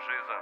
Жиза.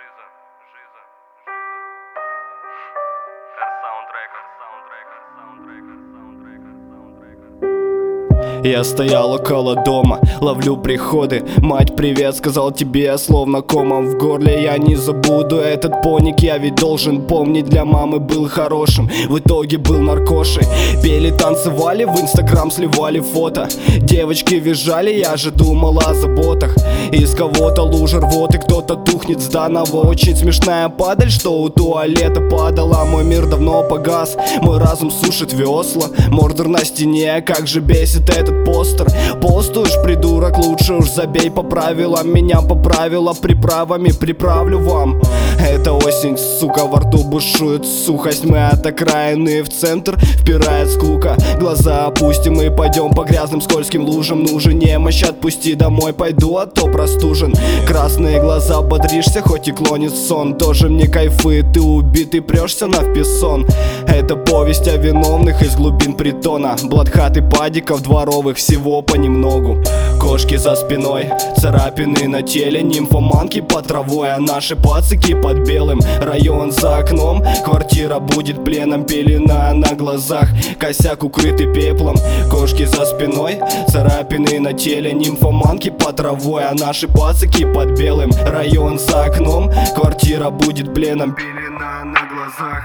Я стоял около дома, ловлю приходы. Мать, привет, сказал тебе я, словно комом в горле. Я не забуду этот поник, я ведь должен помнить. Для мамы был хорошим, в итоге был наркошей. Пели, танцевали, в инстаграм сливали фото. Девочки визжали, я же думал о заботах. Из кого-то лужа рвоты, кто-то тухнет сданного. Очень смешная падаль, что у туалета падала. Мой мир давно погас, мой разум сушит весла. Мордор на стене, как же бесит этот постер. Постуешь, придурок, лучше уж забей по правилам. Меня поправила приправами, приправлю вам. Это осень, сука, во рту бушует сухость. Мы от окраины в центр впирает скука. Глаза опустим и пойдем по грязным скользким лужам. Нужен немощь, отпусти домой, пойду, а то простужен. Красные глаза, бодришься, хоть и клонит сон. Тоже мне кайфы, ты убитый, прешься на вписон. Это повесть о виновных из глубин притона. Бладхат и падиков дворовых, всего понемногу. Кошки за спиной, царапины на теле. Нимфоманки под травой, а наши пацики под белым. Район за окном, квартира будет пленом. Пелена на глазах, косяк укрытый пеплом. Кошки за спиной, царапины на теле. Нимфоманки под травой, а наши пацики под белым. Район за окном, квартира будет пленом. Пелена на глазах.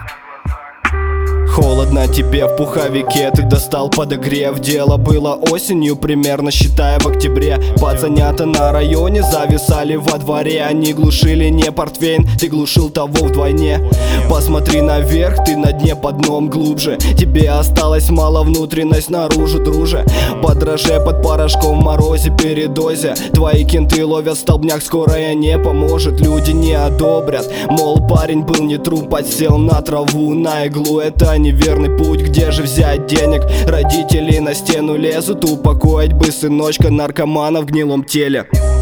Холодно тебе в пуховике, ты достал подогрев. Дело было осенью, примерно считая в октябре. Пацанята на районе зависали во дворе. Они глушили не портвейн, ты глушил того вдвойне. Посмотри наверх, ты на дне под дном глубже. Тебе осталось мало, внутренность наружу, друже. Подороже под порошком в морозе, передозе. Твои кенты ловят столбняк, скорая не поможет. Люди не одобрят, мол, парень был не труп. Подсел на траву, на иглу, это неверный путь. Где же взять денег? Родители на стену лезут, упокоить бы сыночка наркомана в гнилом теле.